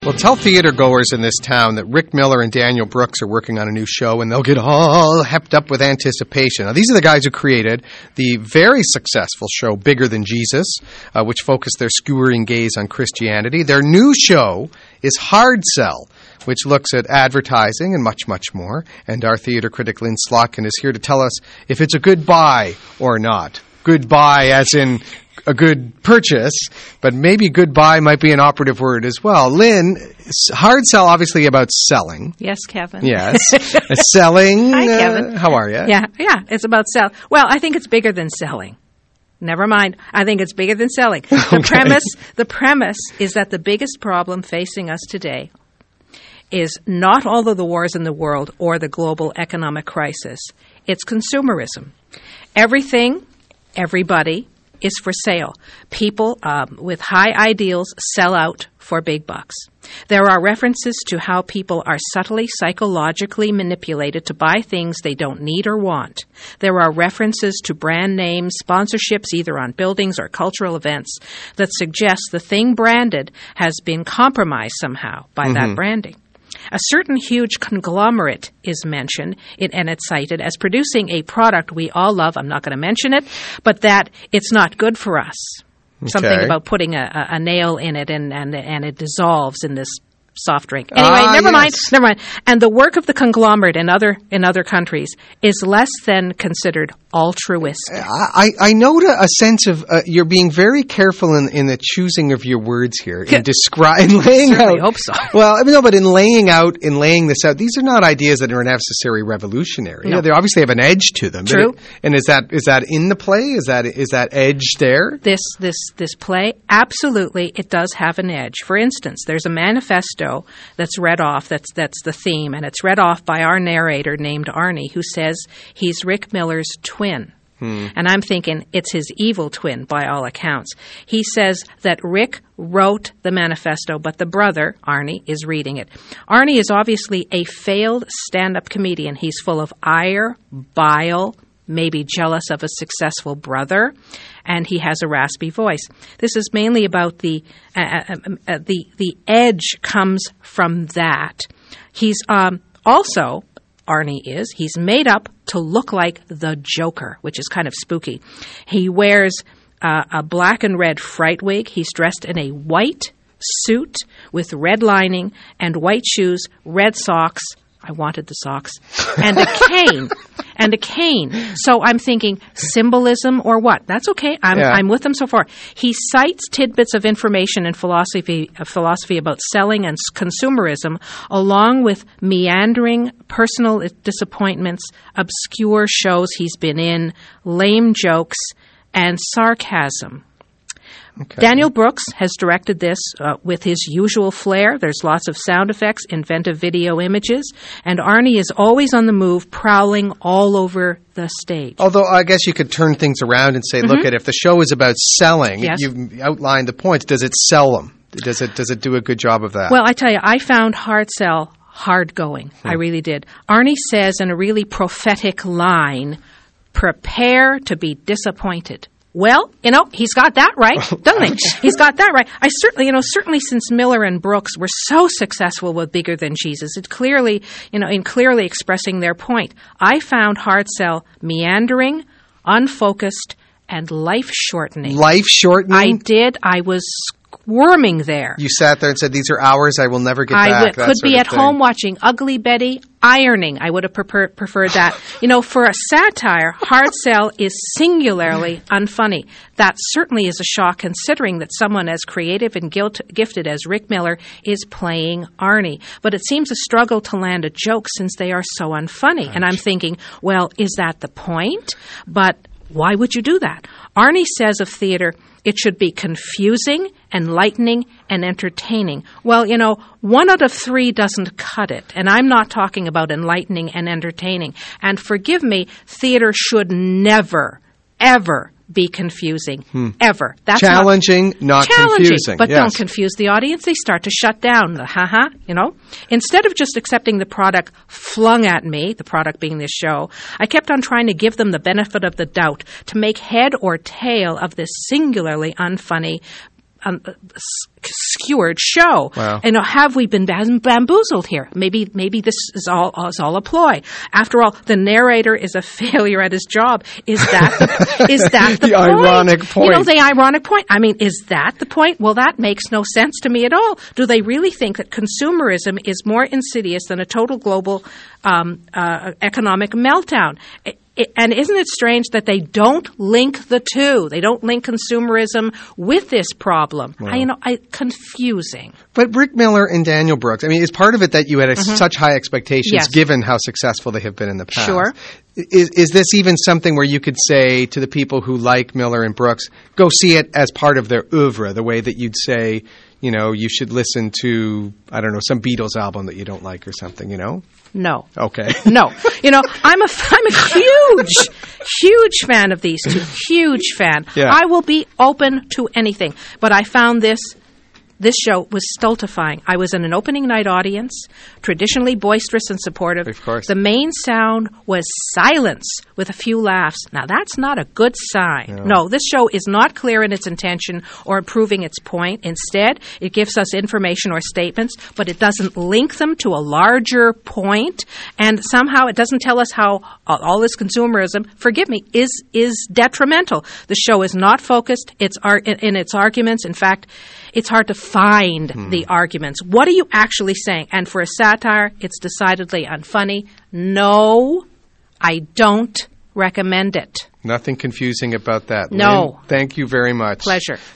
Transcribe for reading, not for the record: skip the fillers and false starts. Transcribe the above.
Well, tell theater goers in this town that Rick Miller and Daniel Brooks are working on a new show, and they'll get all hepped up with anticipation. Now, these are the guys who created the very successful show Bigger Than Jesus, which focused their skewering gaze on Christianity. Their new show is Hard Sell, which looks at advertising and much, much more. And our theater critic, Lynn Slotkin, is here to tell us if it's a good buy or not. Good buy as in a good purchase, but maybe goodbye might be an operative word as well. Lynn, Hard Sell, obviously about selling. Yes, Kevin. Yes. Selling. Hi, Kevin. How are you? Yeah, it's about sell. Well, I think it's bigger than selling. Never mind. I think it's bigger than selling. The premise is that the biggest problem facing us today is not all of the wars in the world or the global economic crisis. It's consumerism. Everything, everybody, is for sale. People with high ideals sell out for big bucks. There are references to how people are subtly psychologically manipulated to buy things they don't need or want. There are references to brand names, sponsorships either on buildings or cultural events that suggest the thing branded has been compromised somehow by that branding. A certain huge conglomerate is mentioned, and it's cited as producing a product we all love. I'm not going to mention it, but that it's not good for us. Okay. Something about putting a nail in it and it dissolves in this soft drink. Anyway, never mind. And the work of the conglomerate in other countries is less than considered altruistic. I note a sense of you're being very careful in the choosing of your words here in laying out. I hope so. Well, no, but in laying this out, these are not ideas that are necessarily revolutionary. No. They obviously have an edge to them. True. And is that in the play? Is that edge there? This play, absolutely, it does have an edge. For instance, there's a manifesto that's read off, that's the theme, and it's read off by our narrator named Arnie, who says he's Rick Miller's twin. And I'm thinking it's his evil twin by all accounts. He says that Rick wrote the manifesto, but the brother, Arnie, is reading it. Arnie is obviously a failed stand-up comedian. He's full of ire, bile, maybe jealous of a successful brother, and he has a raspy voice. This is mainly about the edge comes from that. He's also, Arnie is, he's made up to look like the Joker, which is kind of spooky. He wears a black and red fright wig. He's dressed in a white suit with red lining and white shoes, red socks. I wanted the socks. And a cane. So I'm thinking symbolism or what? That's okay. I'm with them so far. He cites tidbits of information and philosophy about selling and consumerism, along with meandering personal disappointments, obscure shows he's been in, lame jokes, and sarcasm. Okay. Daniel Brooks has directed this with his usual flair. There's lots of sound effects, inventive video images, and Arnie is always on the move, prowling all over the stage. Although I guess you could turn things around and say, look, if the show is about selling, you've outlined the points. Does it sell them? Does it do a good job of that? Well, I tell you, I found Hard Sell hard going. I really did. Arnie says in a really prophetic line, "Prepare to be disappointed." Well, he's got that right, doesn't he? He's got that right. I certainly since Miller and Brooks were so successful with Bigger Than Jesus, it clearly, in clearly expressing their point. I found Hard Sell meandering, unfocused, and life-shortening. Life-shortening? I did. I was squirming there. You sat there and said, these are hours I will never get back. I could be at home watching Ugly Betty, ironing. I would have preferred that. For a satire, Hard Sell is singularly unfunny. That certainly is a shock considering that someone as creative and gifted as Rick Miller is playing Arnie. But it seems a struggle to land a joke since they are so unfunny. And I'm thinking, well, is that the point? But why would you do that? Arnie says of theater, it should be confusing, enlightening, and entertaining. Well, one out of three doesn't cut it. And I'm not talking about enlightening and entertaining. And forgive me, theater should never, ever be confusing. Ever. That's challenging, not confusing. But don't confuse the audience. They start to shut down. Instead of just accepting the product flung at me, the product being this show, I kept on trying to give them the benefit of the doubt to make head or tail of this singularly unfunny skewered show. Wow. And have we been bamboozled here? Maybe this is all a ploy. After all, the narrator is a failure at his job. Is that the the point? ironic point? You know, the ironic point. I mean, is that the point? Well, that makes no sense to me at all. Do they really think that consumerism is more insidious than a total global economic meltdown? And isn't it strange that they don't link the two? They don't link consumerism with this problem. Wow. Confusing. But Rick Miller and Daniel Brooks, I mean, is part of it that you had such high expectations Yes. given how successful they have been in the past? Sure. Is this even something where you could say to the people who like Miller and Brooks, go see it as part of their oeuvre, the way that you'd say, you know, you should listen to, I don't know, some Beatles album that you don't like or something, you know? No. Okay. No. You know, I'm a huge fan of these two. Huge fan. Yeah. I will be open to anything. But I found this show was stultifying. I was in an opening night audience, traditionally boisterous and supportive. Of course. The main sound was silence with a few laughs. Now, that's not a good sign. No, this show is not clear in its intention or proving its point. Instead, it gives us information or statements, but it doesn't link them to a larger point. And somehow it doesn't tell us how all this consumerism, forgive me, is detrimental. The show is not focused in its arguments. In fact, it's hard to find the arguments. What are you actually saying? And for a satire, it's decidedly unfunny. No, I don't recommend it. Nothing confusing about that. No. Lynn, thank you very much. Pleasure.